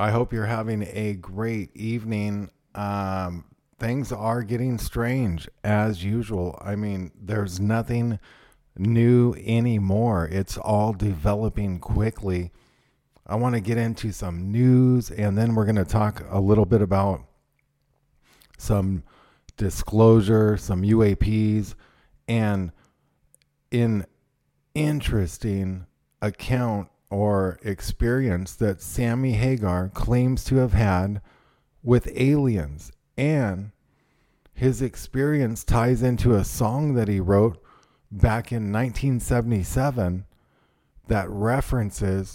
I hope you're having a great evening. Things are getting strange as usual. I mean, there's nothing new anymore. It's all developing quickly. I want to get into some news and then we're going to talk a little bit about some disclosure, some UAPs, and an interesting account or experience that Sammy Hagar claims to have had with aliens. And his experience ties into a song that he wrote back in 1977 that references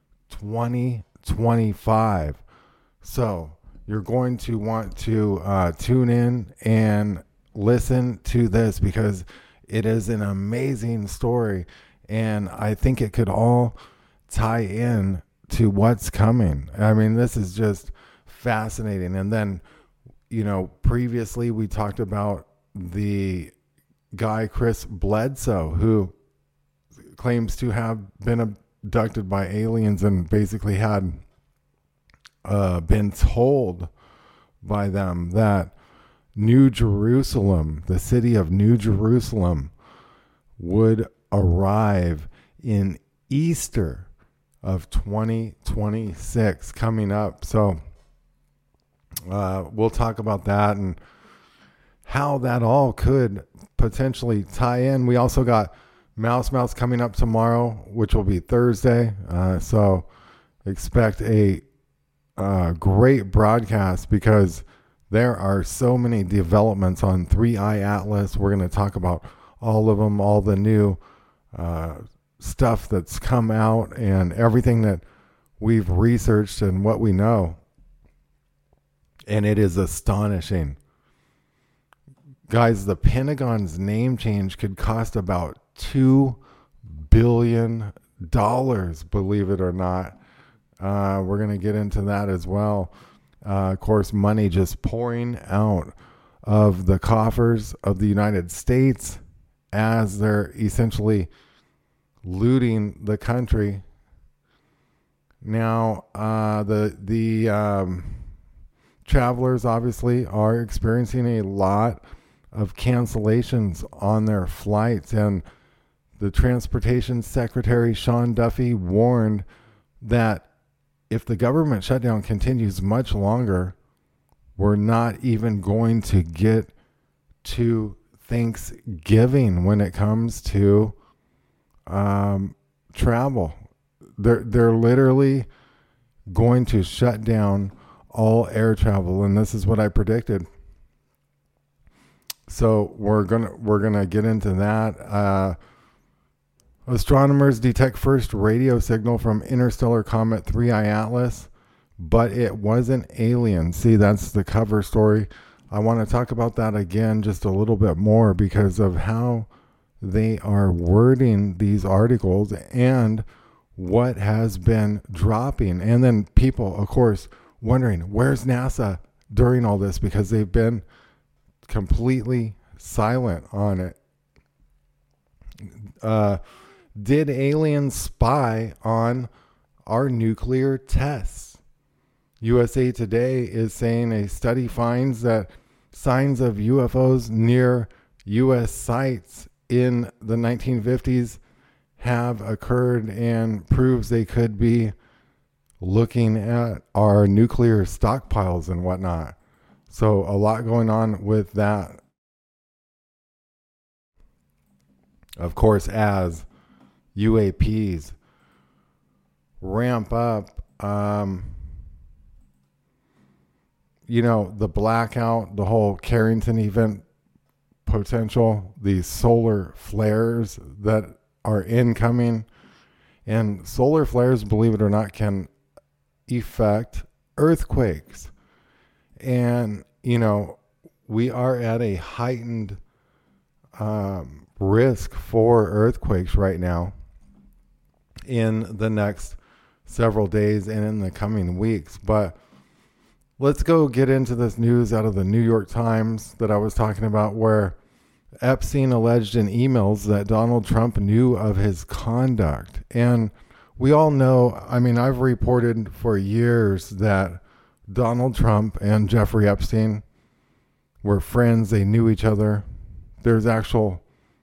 2025. So you're going to want to tune in and listen to this because it is an amazing story. And I think it could all tie in to what's coming. I mean, this is just fascinating. And then, previously we talked about the guy, Chris Bledsoe, who claims to have been abducted by aliens and basically had been told by them that New Jerusalem, the city of New Jerusalem, would arrive in Easter of 2026 coming up. So we'll talk about that and how that all could potentially tie in. We also got Mouse coming up tomorrow, which will be Thursday. So expect a great broadcast because there are so many developments on 3i Atlas. We're going to talk about all of them, all the new stuff that's come out and everything that we've researched and what we know. And it is astonishing. Guys, the Pentagon's name change could cost about $2 billion, believe it or not. We're going to get into that as well. Of course, money just pouring out of the coffers of the United States as they're essentially looting the country. Now, the travelers obviously are experiencing a lot of cancellations on their flights, and the Transportation Secretary Sean Duffy warned that if the government shutdown continues much longer, we're not even going to get to Thanksgiving when it comes to travel. They're literally going to shut down all air travel, and this is what I predicted. So we're gonna get into that. Astronomers detect first radio signal from interstellar comet 3i Atlas, but it wasn't alien. See, that's the cover story. I want to talk about that again just a little bit more because of how they are wording these articles and what has been dropping. And then people, of course, wondering, where's NASA during all this? Because they've been completely silent on it. Did aliens spy on our nuclear tests? USA Today is saying a study finds that signs of UFOs near U.S. sites in the 1950s have occurred and proves they could be looking at our nuclear stockpiles and whatnot. So a lot going on with that. Of course, as UAPs ramp up, the blackout, the whole Carrington event potential, these solar flares that are incoming. And solar flares, believe it or not, can affect earthquakes. And, we are at a heightened risk for earthquakes right now in the next several days and in the coming weeks. But let's go get into this news out of the New York Times that I was talking about, where Epstein alleged in emails that Donald Trump knew of his conduct. And we all know, I mean, I've reported for years that Donald Trump and Jeffrey Epstein were friends. They knew each other. There's actual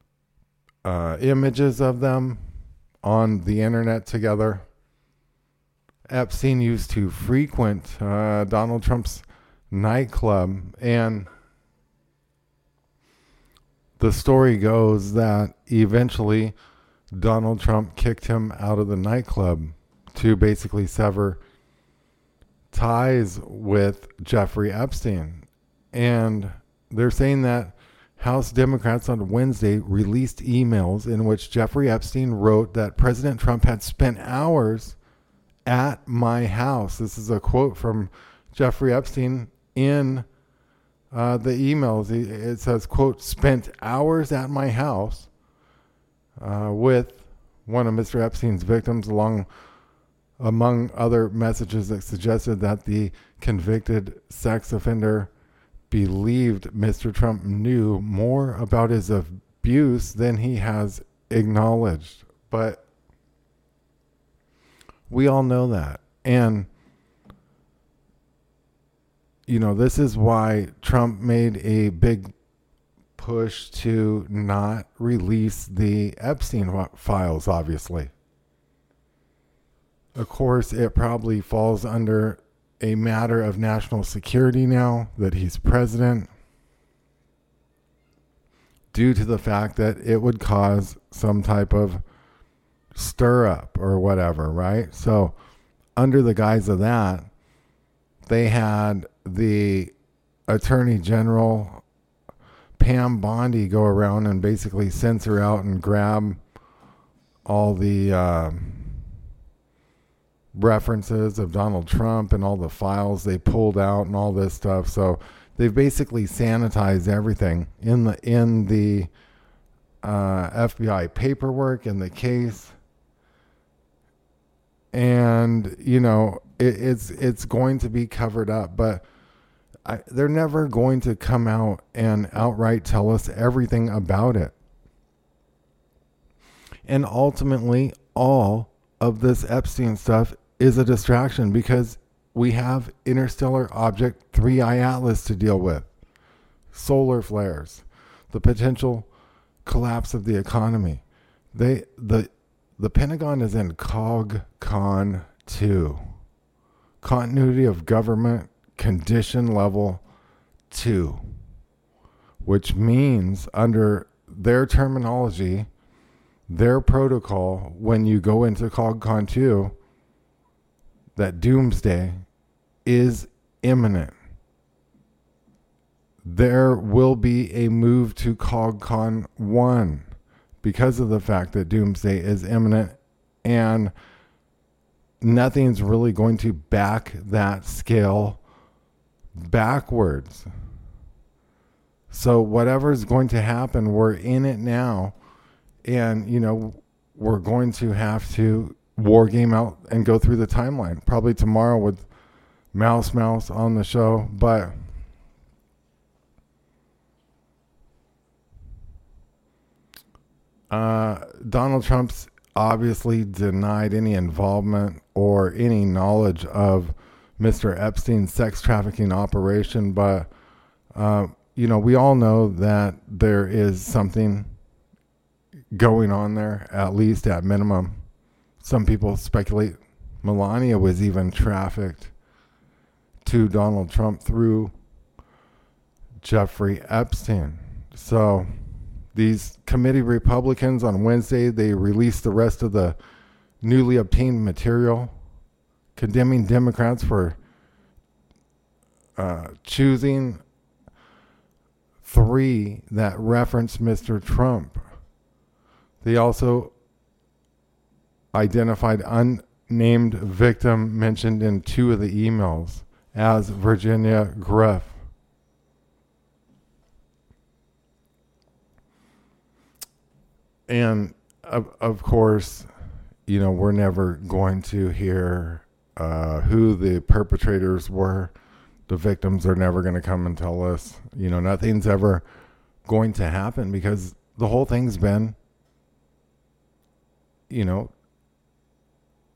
images of them on the internet together. Epstein used to frequent Donald Trump's nightclub, and the story goes that eventually Donald Trump kicked him out of the nightclub to basically sever ties with Jeffrey Epstein. And they're saying that House Democrats on Wednesday released emails in which Jeffrey Epstein wrote that President Trump had spent hours at my house. This is a quote from Jeffrey Epstein in the emails. It says, quote, spent hours at my house with one of Mr. Epstein's victims, among other messages that suggested that the convicted sex offender believed Mr. Trump knew more about his abuse than he has acknowledged. But we all know that. And, you know, this is why Trump made a big push to not release the Epstein files, obviously. Of course, it probably falls under a matter of national security now that he's president, due to the fact that it would cause some type of stir up or whatever, right? So under the guise of that, they had the Attorney General Pam Bondi go around and basically censor out and grab all the references of Donald Trump and all the files they pulled out and all this stuff. So they've basically sanitized everything in the FBI paperwork in the case. And, you know, it's going to be covered up, but they're never going to come out and outright tell us everything about it. And ultimately, all of this Epstein stuff is a distraction because we have Interstellar Object 3I Atlas to deal with, solar flares, the potential collapse of the economy. The Pentagon is in COGCON 2, Continuity of Government Condition Level 2, which means under their terminology, their protocol, when you go into COGCON 2, that doomsday is imminent. There will be a move to COGCON 1 because of the fact that doomsday is imminent, and nothing's really going to back that scale backwards. So whatever's going to happen, we're in it now. And, you know, we're going to have to war game out and go through the timeline. Probably tomorrow with Mouse on the show. But Donald Trump's obviously denied any involvement or any knowledge of Mr. Epstein's sex trafficking operation. But, you know, we all know that there is something going on there, at least at minimum. Some people speculate Melania was even trafficked to Donald Trump through Jeffrey Epstein. So these committee Republicans on Wednesday, they released the rest of the newly obtained material condemning Democrats for choosing 3 that reference Mr. Trump. They also identified unnamed victim mentioned in 2 of the emails as Virginia Gruff. And of course, you know, we're never going to hear who the perpetrators were. The victims are never going to come and tell us. You know, nothing's ever going to happen because the whole thing's been, you know,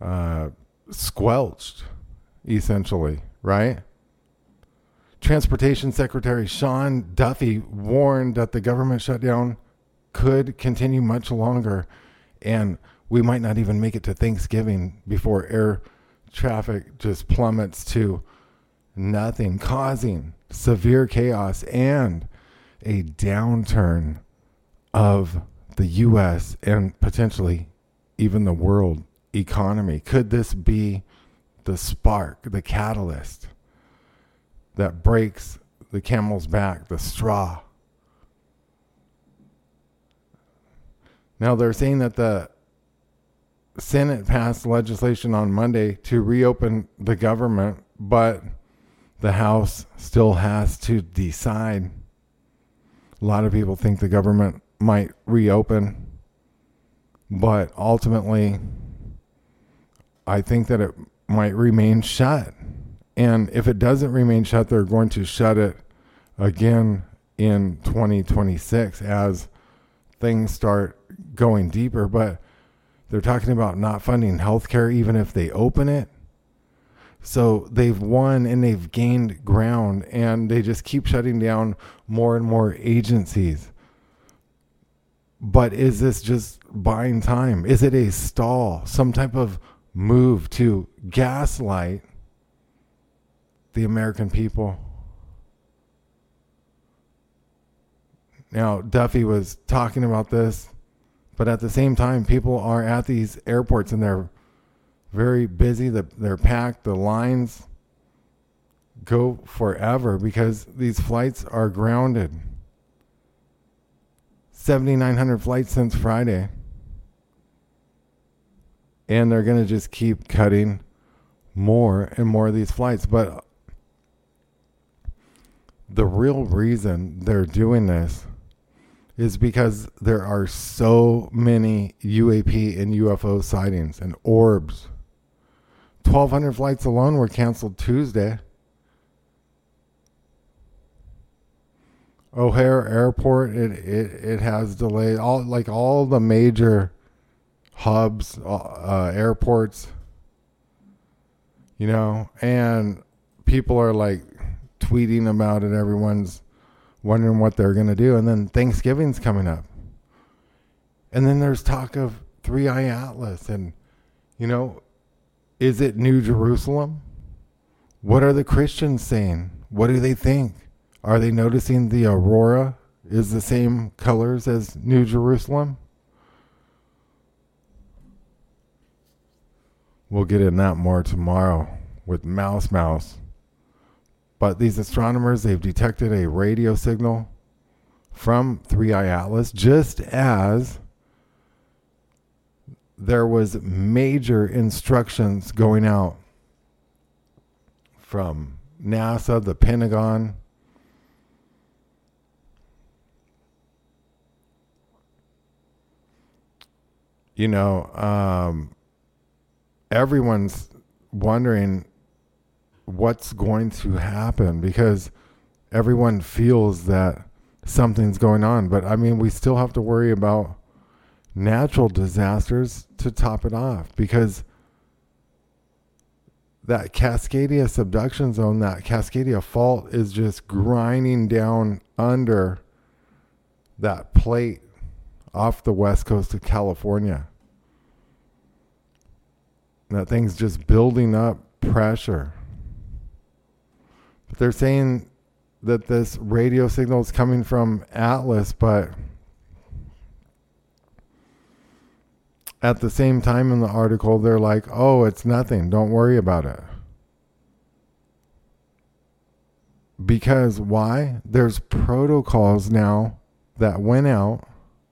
squelched, essentially, right? Transportation Secretary Sean Duffy warned that the government shutdown could continue much longer, and we might not even make it to Thanksgiving before air traffic just plummets to nothing, causing severe chaos and a downturn of the U.S. and potentially even the world economy. Could this be the spark, the catalyst that breaks the camel's back, the straw? Now, they're saying that the Senate passed legislation on Monday to reopen the government, but the House still has to decide. A lot of people think the government might reopen, but ultimately, I think that it might remain shut. And if it doesn't remain shut, they're going to shut it again in 2026 as things start going deeper. But they're talking about not funding healthcare even if they open it. So they've won and they've gained ground, and they just keep shutting down more and more agencies. But is this just buying time? Is it a stall? Some type of move to gaslight the American people? Now, Duffy was talking about this, but at the same time, people are at these airports and they're very busy. They're packed. The lines go forever because these flights are grounded. 7,900 flights since Friday. And they're going to just keep cutting more and more of these flights. But the real reason they're doing this is because there are so many UAP and UFO sightings and orbs. 1,200 flights alone were canceled Tuesday. O'Hare Airport, it has delayed all the major hubs, airports, and people are like tweeting about it. Everyone's wondering what they're going to do. And then Thanksgiving's coming up. And then there's talk of 3i Atlas. And, is it New Jerusalem? What are the Christians saying? What do they think? Are they noticing the aurora is the same colors as New Jerusalem? We'll get in that more tomorrow with Mouse. But these astronomers, they've detected a radio signal from 3i Atlas, just as there was major instructions going out from NASA, the Pentagon, everyone's wondering what's going to happen because everyone feels that something's going on. But we still have to worry about natural disasters to top it off, because that Cascadia subduction zone, that Cascadia fault is just grinding down under that plate off the west coast of California. That thing's just building up pressure. But they're saying that this radio signal is coming from Atlas, but at the same time in the article, they're like, oh, it's nothing. Don't worry about it. Because why? There's protocols now that went out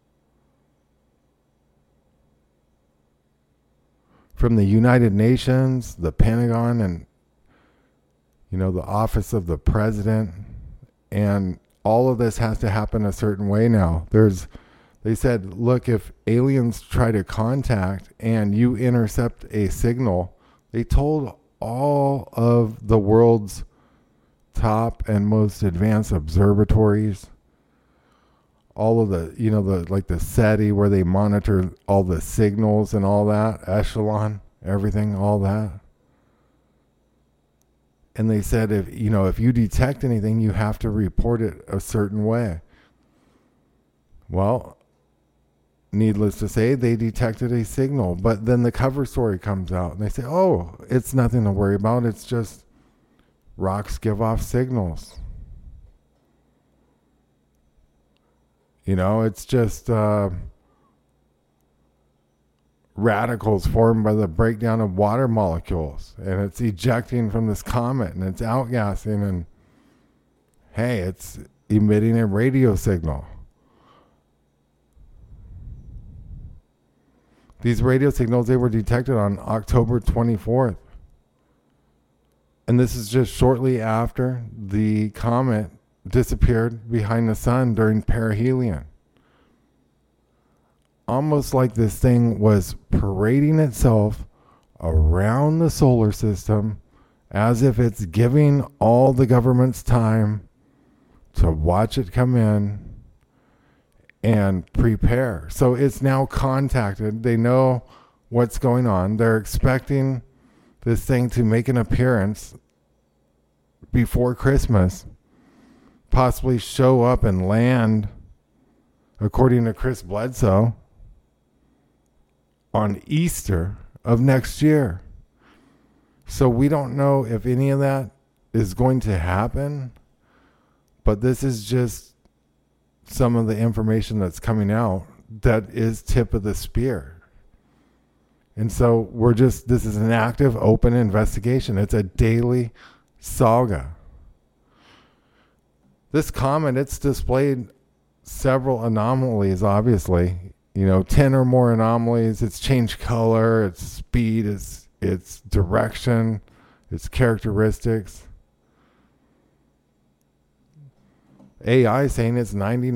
from the United Nations, the Pentagon, and the office of the president, and all of this has to happen a certain way now. They said, look, if aliens try to contact and you intercept a signal, they told all of the world's top and most advanced observatories, all of the, like the SETI where they monitor all the signals and all that, Echelon, everything, all that. And they said, if you detect anything, you have to report it a certain way. Well, needless to say, they detected a signal, but then the cover story comes out and they say, oh, it's nothing to worry about. It's just rocks give off signals. It's just radicals formed by the breakdown of water molecules, and it's ejecting from this comet, and it's outgassing, and hey, it's emitting a radio signal. These radio signals, they were detected on October 24th. And this is just shortly after the comet disappeared behind the sun during perihelion. Almost like this thing was parading itself around the solar system as if it's giving all the governments time to watch it come in and prepare. So it's now contacted. They know what's going on. They're expecting this thing to make an appearance before Christmas, possibly show up and land, according to Chris Bledsoe, on Easter of next year. So we don't know if any of that is going to happen, but this is just some of the information that's coming out that is tip of the spear. And so this is an active, open investigation. It's a daily saga. This comet, it's displayed several anomalies, obviously. 10 or more anomalies. It's changed color, its speed, its direction, its characteristics. AI saying it's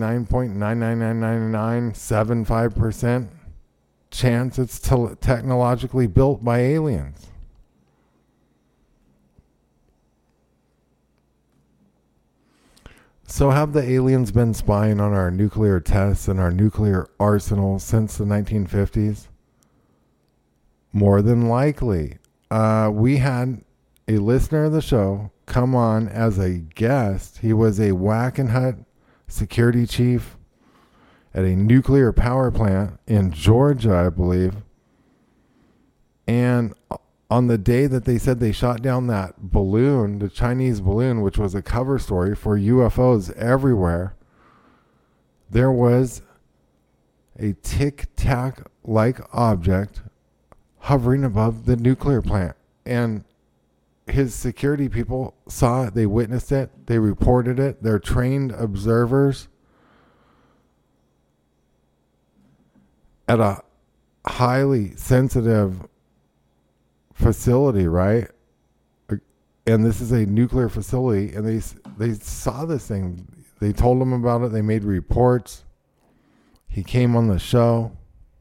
99.9999975% chance it's technologically built by aliens. So have the aliens been spying on our nuclear tests and our nuclear arsenal since the 1950s? More than likely. We had a listener of the show come on as a guest. He was a Wackenhut security chief at a nuclear power plant in Georgia, I believe. And on the day that they said they shot down that balloon, the Chinese balloon, which was a cover story for UFOs everywhere, there was a tic-tac-like object hovering above the nuclear plant. And his security people saw it, they witnessed it, they reported it. They're trained observers at a highly sensitive facility, right? And this is a nuclear facility, and they saw this thing. They told him about it. They made reports. He came on the show.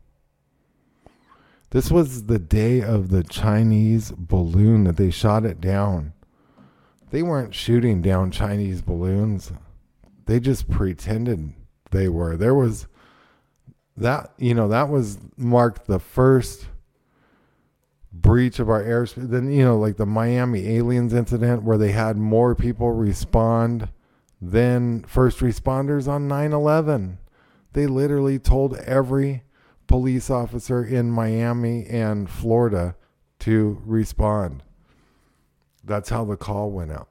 This was the day of the Chinese balloon that they shot it down. They weren't shooting down Chinese balloons. They just pretended they were. There was that, that was marked the first breach of our airspace. Then, like the Miami aliens incident where they had more people respond than first responders on 9/11. They literally told every police officer in Miami and Florida to respond. That's how the call went out.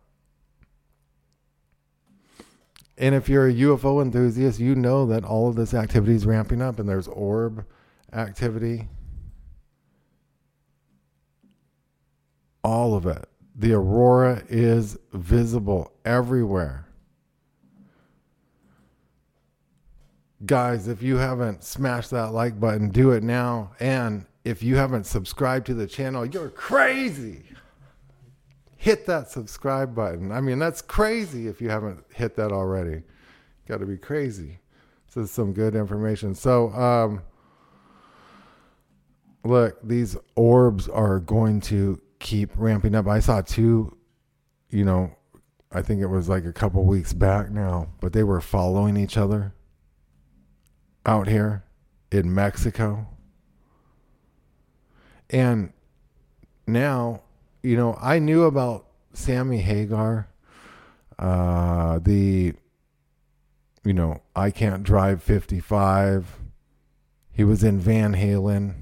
And if you're a UFO enthusiast, you know that all of this activity is ramping up, and there's orb activity. All of it. The aurora is visible everywhere. Guys, if you haven't smashed that like button, do it now. And if you haven't subscribed to the channel, you're crazy. Hit that subscribe button. I mean, that's crazy if you haven't hit that already. Got to be crazy. This is some good information. So, look, these orbs are going to keep ramping up. I saw two, I think it was like a couple weeks back now, but they were following each other out here in Mexico. And now, I knew about Sammy Hagar, the I Can't Drive 55. He was in Van Halen,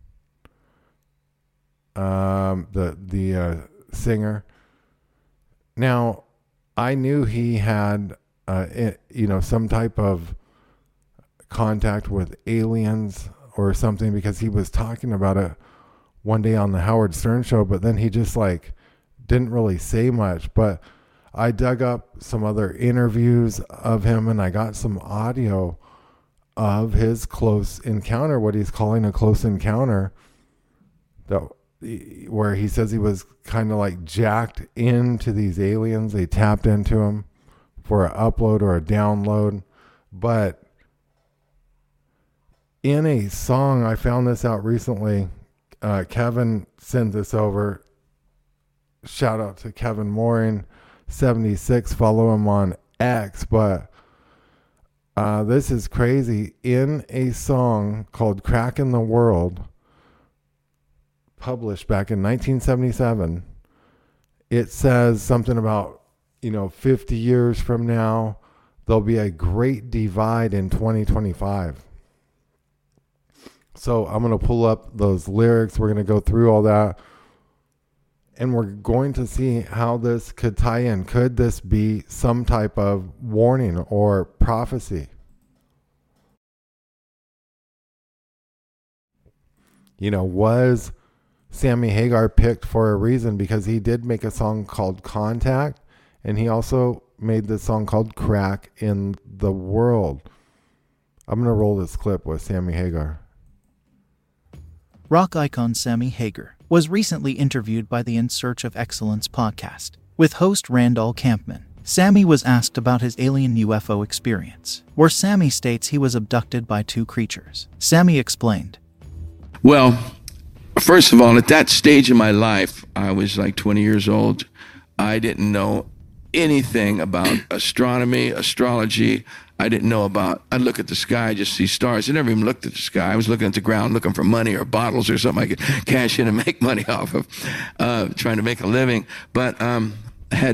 the singer. Now, I knew he had, some type of contact with aliens or something, because he was talking about it one day on the Howard Stern show, but then he just didn't really say much. But I dug up some other interviews of him, and I got some audio of his close encounter, what he's calling a close encounter, where he says he was kind of jacked into these aliens. They tapped into him for an upload or a download. But in a song, I found this out recently. Kevin sent this over. Shout out to Kevin Mooring 76. Follow him on X. But this is crazy. In a song called Crack in the World, published back in 1977, it says something about, 50 years from now, there'll be a great divide in 2025. So I'm going to pull up those lyrics. We're going to go through all that. And we're going to see how this could tie in. Could this be some type of warning or prophecy? Was Sammy Hagar picked for a reason? Because he did make a song called Contact, and he also made this song called Crack in the World. I'm going to roll this clip with Sammy Hagar. Rock icon Sammy Hagar was recently interviewed by the In Search of Excellence podcast with host Randall Campman. Sammy was asked about his alien UFO experience, where Sammy states he was abducted by two creatures. Sammy explained, "Well, first of all, at that stage in my life, I was 20 years old. I didn't know anything about astronomy, astrology. I didn't know about, I'd look at the sky, just see stars. I never even looked at the sky. I was looking at the ground, looking for money or bottles or something I could cash in and make money off of, trying to make a living. But had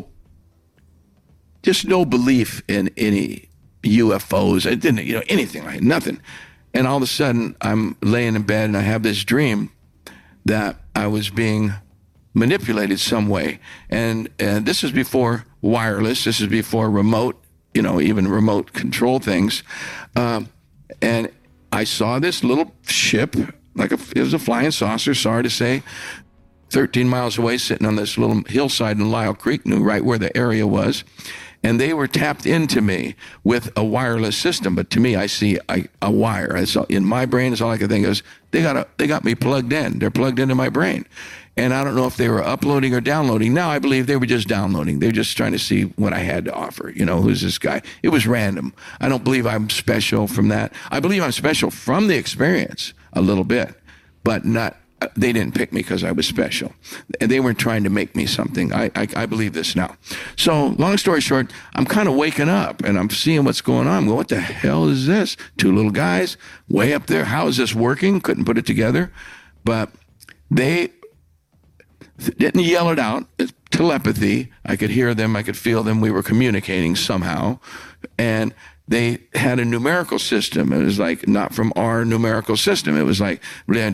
just no belief in any UFOs. I didn't, anything, nothing. And all of a sudden, I'm laying in bed and I have this dream that I was being manipulated some way. And this is before wireless. This is before remote, even remote control things. And I saw this little ship, it was a flying saucer, sorry to say, 13 miles away, sitting on this little hillside in Lyle Creek, knew right where the area was. And they were tapped into me with a wireless system. But to me, I see a wire. In my brain, is all I can think is, they got me plugged in. They're plugged into my brain. And I don't know if they were uploading or downloading. Now I believe they were just downloading. They're just trying to see what I had to offer. Who's this guy? It was random. I don't believe I'm special from that. I believe I'm special from the experience a little bit, but not. They didn't pick me because I was special. They weren't trying to make me something. I believe this now. So long story short, I'm kind of waking up and I'm seeing what's going on. I'm going, what the hell is this? Two little guys way up there. How is this working? Couldn't put it together. But they didn't yell it out. It's telepathy. I could hear them. I could feel them. We were communicating somehow. And they had a numerical system. It was not from our numerical system. It was and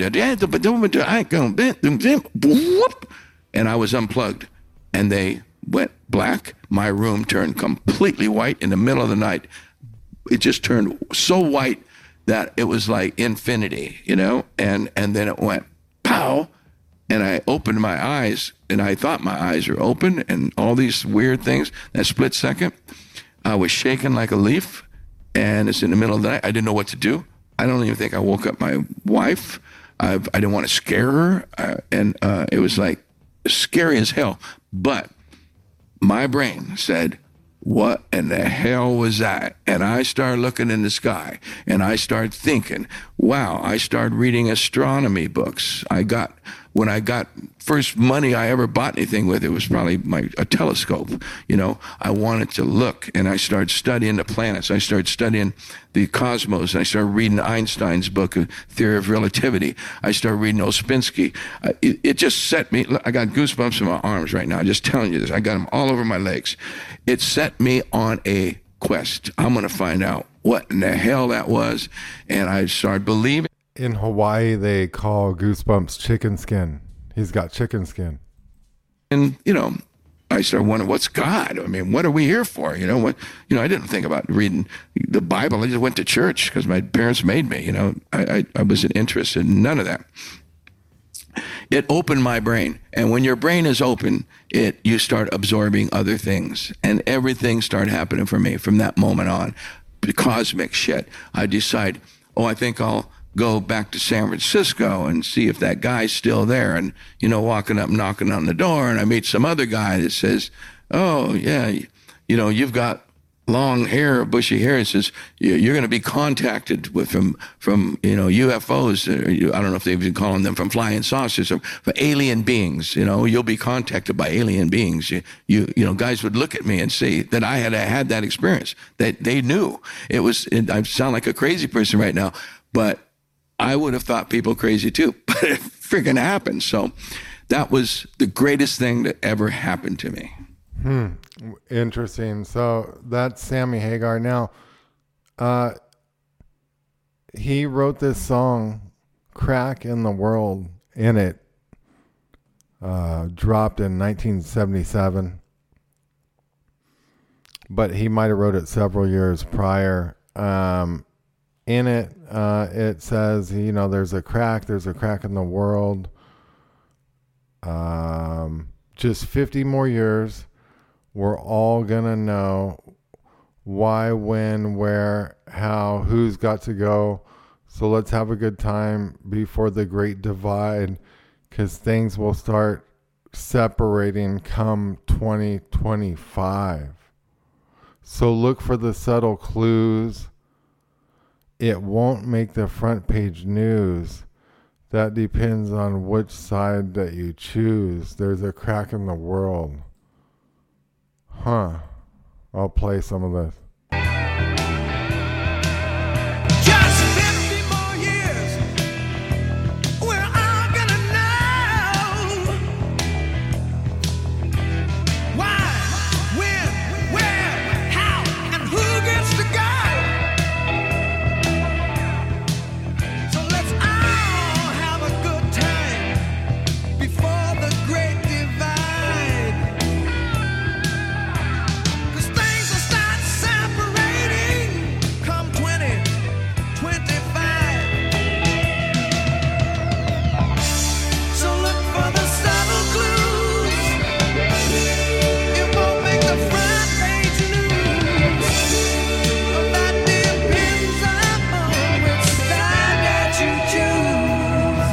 I was unplugged. And they went black. My room turned completely white in the middle of the night. It just turned so white that it was like infinity, and then it went pow. And I opened my eyes, and I thought my eyes were open, and all these weird things. That split second, I was shaking like a leaf, and it's in the middle of the night. I didn't know what to do. I don't even think I woke up my wife. I didn't want to scare her, and it was scary as hell. But my brain said, what in the hell was that? And I started looking in the sky, and I started thinking, wow, I started reading astronomy books. I got when I got first money I ever bought anything with, it was probably a telescope. I wanted to look, and I started studying the planets. I started studying the cosmos, and I started reading Einstein's book, Theory of Relativity. I started reading Ouspensky. It just set me, I got goosebumps in my arms right now, just telling you this. I got them all over my legs. It set me on a quest. I'm going to find out what in the hell that was, and I started believing. In Hawaii, they call goosebumps chicken skin. He's got chicken skin. And, I started wondering, what's God? I mean, what are we here for? I didn't think about reading the Bible. I just went to church because my parents made me. I wasn't interested in none of that. It opened my brain. And when your brain is open, you start absorbing other things. And everything started happening for me from that moment on. The cosmic shit. I decide, I think I'll go back to San Francisco and see if that guy's still there. And, walking up, knocking on the door, and I meet some other guy that says, oh, yeah, you've got long hair, bushy hair. It says, you're going to be contacted from UFOs. I don't know if they've been calling them from flying saucers or for alien beings. You'll be contacted by alien beings. Guys would look at me and say that I had that experience, that they knew. I sound like a crazy person right now, but I would have thought people crazy too, but it freaking happened. So that was the greatest thing that ever happened to me. Interesting. So that's Sammy Hagar. Now, he wrote this song, Crack in the World, and it dropped in 1977. But he might have wrote it several years prior. In it, it says, there's a crack in the world. Just 50 more years. We're all going to know why, when, where, how, who's got to go. So let's have a good time before the great divide, because things will start separating come 2025. So look for the subtle clues. It won't make the front page news. That depends on which side that you choose. There's a crack in the world. I'll play some of this. Just 50 more years, we're all gonna know why, when, where, how, and who gets to go. So let's all have a good time before the great divide. 'Cause things will start separating come 2025. So look for the subtle clues. It won't make the front page news. But that depends on which side that you choose.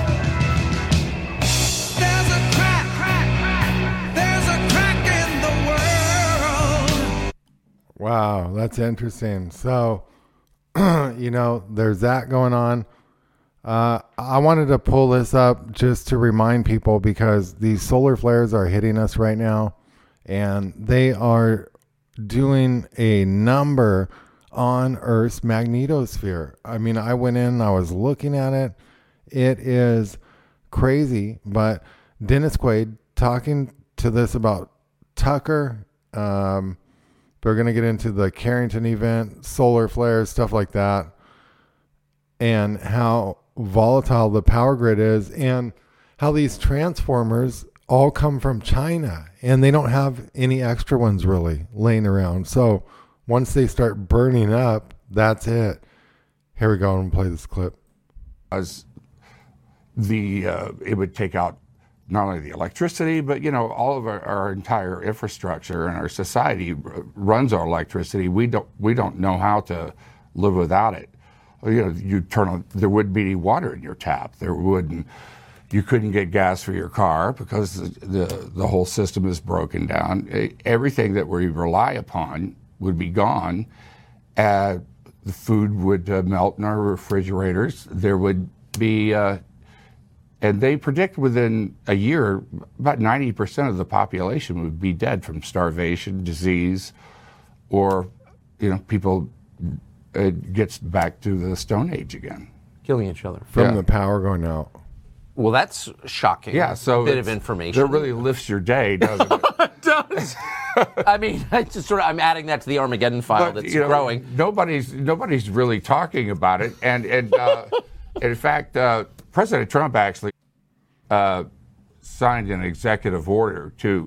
There's a crack. There's a crack in the world. Wow, that's interesting. So, there's that going on. I wanted to pull this up just to remind people, because these solar flares are hitting us right now, and they are doing a number on Earth's magnetosphere. I mean, I went in, I was looking at it. It is crazy, but Dennis Quaid talking to this about Tucker. They're going to get into the Carrington event, solar flares, stuff like that, and how volatile the power grid is, and how these transformers all come from China, and they don't have any extra ones really laying around. So once they start burning up, that's it. Here we go. I'm going to play this clip. As it would take out not only the electricity, but all of our entire infrastructure and our society runs on electricity. We don't know how to live without it. You turn on, there wouldn't be any water in your tap. You couldn't get gas for your car because the whole system is broken down. Everything that we rely upon would be gone. The food would melt in our refrigerators. There would be And they predict within a year, about 90% of the population would be dead from starvation, disease, or, people, it gets back to the Stone Age again. Killing each other. From the power going out. Well, that's shocking. Yeah, so a bit of information. That really lifts your day, doesn't it? It does. I mean, I'm adding that to the Armageddon file that's growing. Nobody's really talking about it, and in fact, President Trump actually signed an executive order to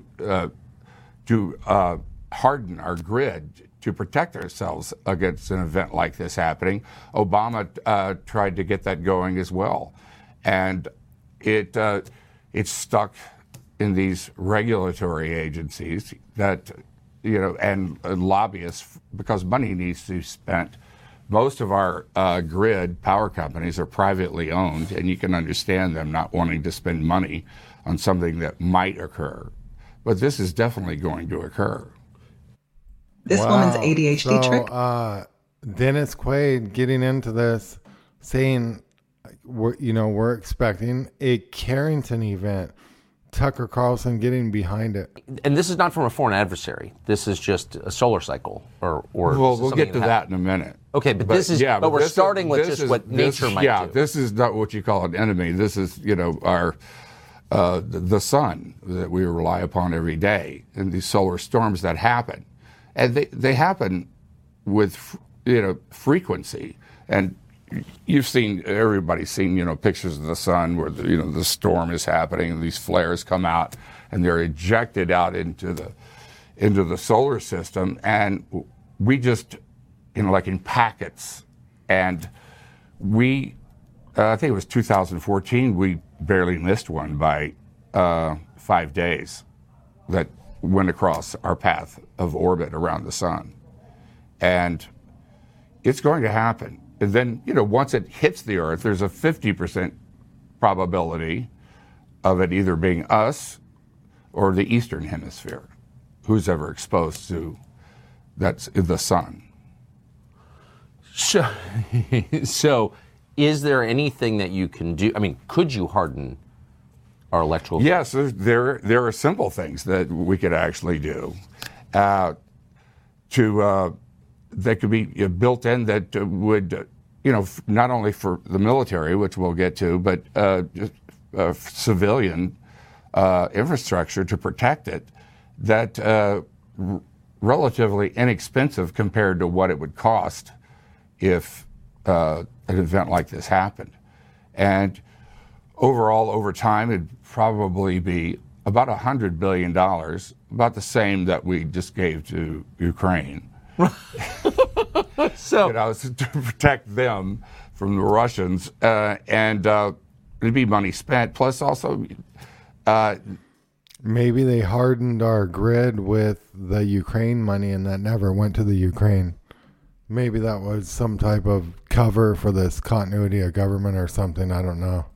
harden our grid to protect ourselves against an event like this happening. Obama tried to get that going as well, and it's stuck in these regulatory agencies that, and lobbyists, because money needs to be spent. Most of our grid power companies are privately owned, and you can understand them not wanting to spend money on something that might occur. But this is definitely going to occur. This woman's ADHD trick. Dennis Quaid getting into this, saying, we're expecting a Carrington event. Tucker Carlson getting behind it. And this is not from a foreign adversary. This is just a solar cycle, or well, we'll get to that in a minute. Okay, but we're starting with just what nature might do. Yeah, this is not what you call an enemy. This is, our the sun that we rely upon every day, and these solar storms that happen, and they happen with frequency. And everybody's seen pictures of the sun where the storm is happening and these flares come out and they're ejected out into the solar system, and we just like in packets. And I think it was 2014, we barely missed one by 5 days that went across our path of orbit around the sun. And it's going to happen. And then, once it hits the Earth, there's a 50% probability of it either being us or the Eastern Hemisphere, who's ever exposed to that's the sun. So, is there anything that you can do? I mean, could you harden our electrical? Yes, there are simple things that we could actually do that could be built in that would, not only for the military, which we'll get to, but just civilian infrastructure to protect it, that relatively inexpensive compared to what it would cost if an event like this happened. And overall, over time, it'd probably be about $100 billion, about the same that we just gave to Ukraine. So to protect them from the Russians, and it'd be money spent. Plus, also, maybe they hardened our grid with the Ukraine money, and that never went to the Ukraine. Maybe that was some type of cover for this continuity of government or something. I don't know.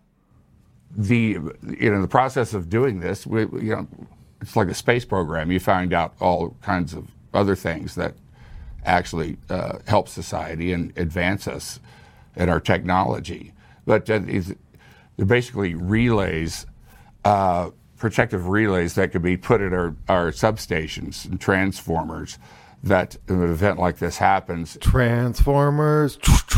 The process of doing this, it's like a space program. You find out all kinds of other things that actually help society and advance us in our technology. But they're basically relays, protective relays that could be put at our substations and transformers, that in an event like this happens. Transformers,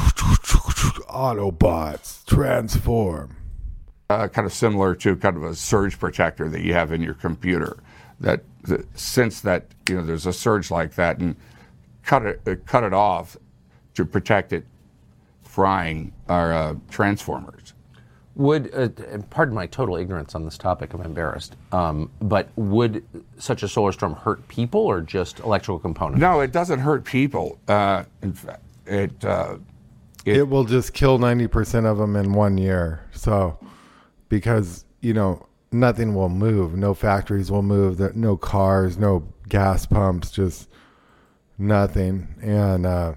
Autobots, transform. Kind of similar to kind of a surge protector that you have in your computer. That since that there's a surge like that, and cut it off to protect it frying our transformers. Would pardon my total ignorance on this topic, I'm embarrassed. But would such a solar storm hurt people or just electrical components? No, it doesn't hurt people. In fact, it will just kill 90% of them in 1 year. So, because nothing will move. No factories will move. No cars, no gas pumps, just nothing. And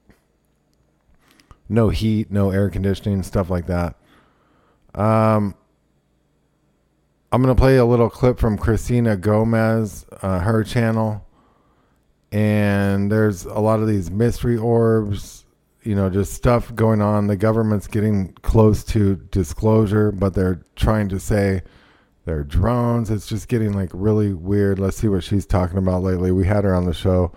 no heat, no air conditioning, stuff like that. I'm going to play a little clip from Christina Gomez, her channel. And there's a lot of these mystery orbs. just stuff going on. The government's getting close to disclosure, but they're trying to say they're drones. It's just getting like really weird. Let's see what she's talking about lately. We had her on the show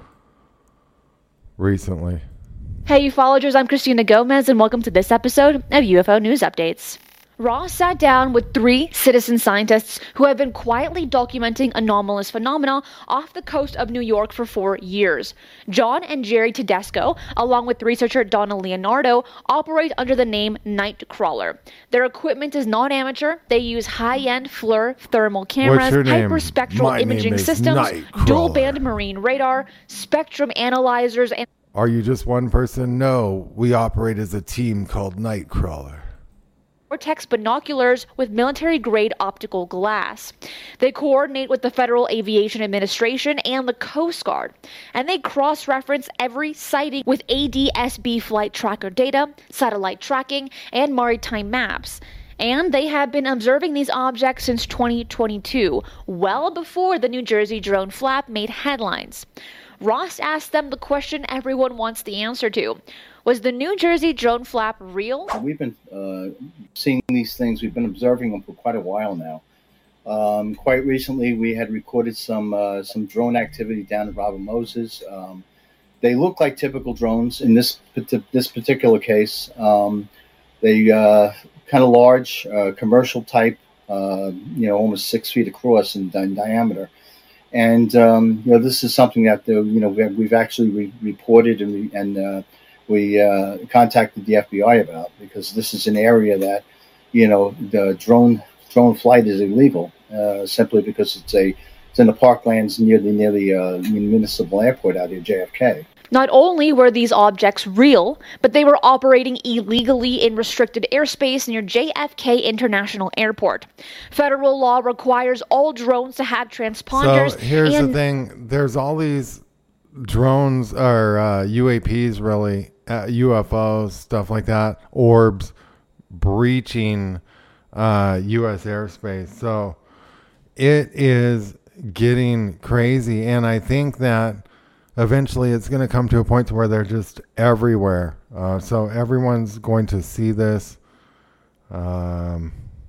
recently. Hey, ufologers, I'm Christina Gomez, and welcome to this episode of UFO News Updates. Ross sat down with 3 citizen scientists who have been quietly documenting anomalous phenomena off the coast of New York for 4 years. John and Jerry Tedesco, along with researcher Donna Leonardo, operate under the name Nightcrawler. Their equipment is not amateur. They use high-end FLIR thermal cameras, hyperspectral imaging systems, dual-band marine radar, spectrum analyzers, and... Are you just one person? No, we operate as a team called Nightcrawler. Vortex binoculars with military-grade optical glass. They coordinate with the Federal Aviation Administration and the Coast Guard, and they cross-reference every sighting with ADS-B flight tracker data, satellite tracking, and maritime maps. And they have been observing these objects since 2022, well before the New Jersey drone flap made headlines. Ross asked them the question everyone wants the answer to. Was the New Jersey drone flap real? We've been seeing these things. We've been observing them for quite a while now. Quite recently, we had recorded some drone activity down at Robert Moses. They look like typical drones in this particular case. They kind of large, commercial type, almost 6 feet across in diameter. And this is something that we've actually reported and we contacted the FBI about, because this is an area that, the drone flight is illegal, simply because it's in the parklands near the municipal airport out here, JFK. Not only were these objects real, but they were operating illegally in restricted airspace near JFK International Airport. Federal law requires all drones to have transponders. So here's the thing. There's all these drones or UAPs, really, UFOs, stuff like that, orbs breaching U.S. airspace. So it is getting crazy, and I think that eventually it's going to come to a point to where they're just everywhere. So everyone's going to see this. Wow.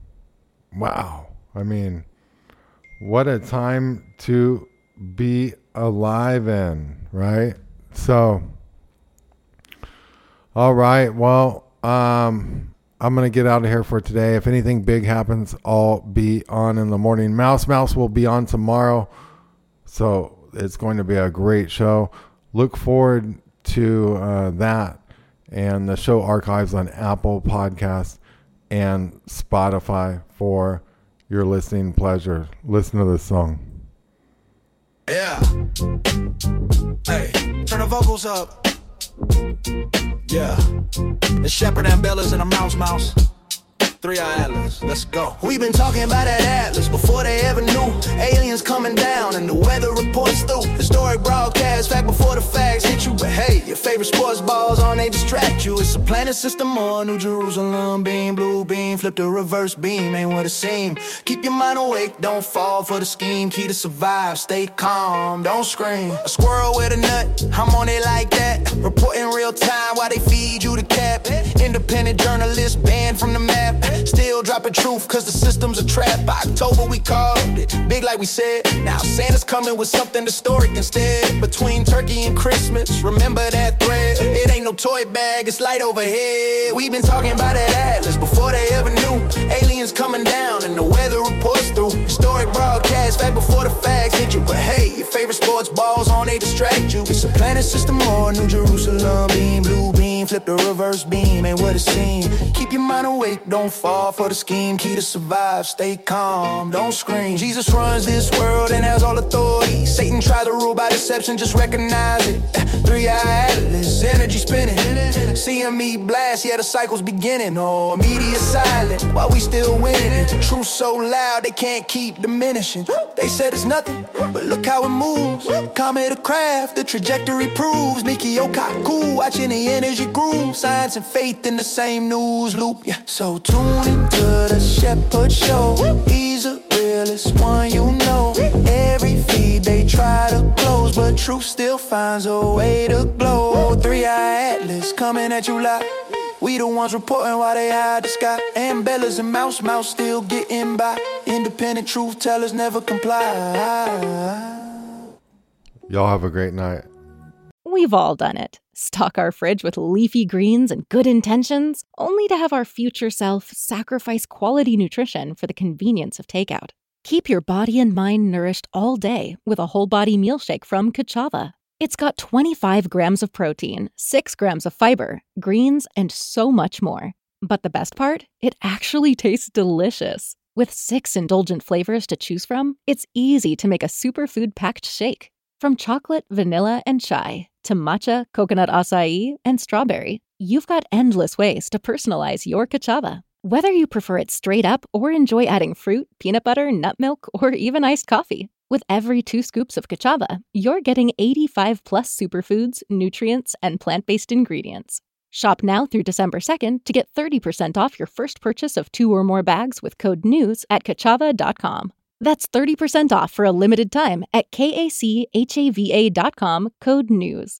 I mean, what a time to be alive in, right? So, all right. Well, I'm going to get out of here for today. If anything big happens, I'll be on in the morning. Mouse will be on tomorrow. So it's going to be a great show. Look forward to that. And the show archives on Apple Podcasts and Spotify for your listening pleasure. Listen to this song. Yeah. Hey, turn the vocals up. Yeah. It's Shepherd and Bellas and a Mouse. 3-Eye Atlas, let's go. We've been talking about that Atlas before they ever knew. Aliens coming down and the weather reports through. Historic broadcast back before the facts hit you. But hey, your favorite sports balls on, they distract you. It's a planet system on New Jerusalem beam, blue beam, flip the reverse beam, ain't what it seem. Keep your mind awake, don't fall for the scheme. Key to survive, stay calm, don't scream. A squirrel with a nut, I'm on it like that. Reporting real time while they feed you the cap. Independent journalist banned from the map. Still dropping truth cause the system's a trap. By October we called it big like we said. Now Santa's coming with something historic instead. Between turkey and Christmas, remember that thread. It ain't no toy bag, it's light overhead. We've been talking about that Atlas before they ever knew. Aliens coming down and the weather reports through. Historic broadcast back before the facts hit you. But hey, your favorite sports balls on, they distract you. It's a planet system or New Jerusalem beam, blue beam, flip the reverse beam, ain't what it seems. Keep your mind awake, don't fall for the scheme. Key to survive, stay calm, don't scream. Jesus runs this world and has all authority. Satan tries to rule by deception, just recognize it. 3-Eye Atlas, energy spinning. CME blast, yeah, the cycle's beginning. Oh, media silent while we still winning. Truth so loud they can't keep diminishing. They said it's nothing, but look how it moves. Comet of craft, the trajectory proves. Nikki Okaku, watching the energy groove. Science and faith in the same news loop, yeah. So tune into the Shepherd Show. He's a realest one, you know. Every feed they try to close, but truth still finds a way to glow. 3-Eye Atlas, coming at you like we the ones reporting why they hide the sky. And Bellas and Mouse still getting by. Independent truth tellers never comply. Y'all have a great night. We've all done it. Stock our fridge with leafy greens and good intentions, only to have our future self sacrifice quality nutrition for the convenience of takeout. Keep your body and mind nourished all day with a whole body meal shake from Kachava. It's got 25 grams of protein, 6 grams of fiber, greens, and so much more. But the best part? It actually tastes delicious. With 6 indulgent flavors to choose from, it's easy to make a superfood-packed shake. From chocolate, vanilla, and chai to matcha, coconut acai, and strawberry, you've got endless ways to personalize your Kachava. Whether you prefer it straight up or enjoy adding fruit, peanut butter, nut milk, or even iced coffee, with every 2 scoops of Kachava, you're getting 85-plus superfoods, nutrients, and plant-based ingredients. Shop now through December 2nd to get 30% off your first purchase of 2 or more bags with code NEWS at Kachava.com. That's 30% off for a limited time at KACHAVA.com, code NEWS.